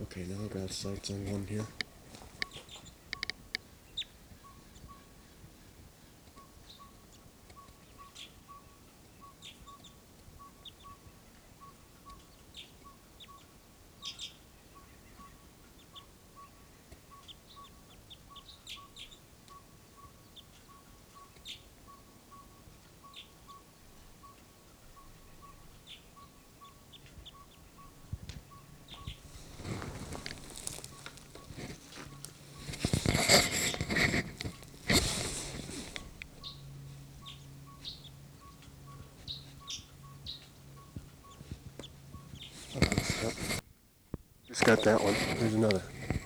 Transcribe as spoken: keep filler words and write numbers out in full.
Okay, now I got sights on one here. Okay, so just got that one. Here's another.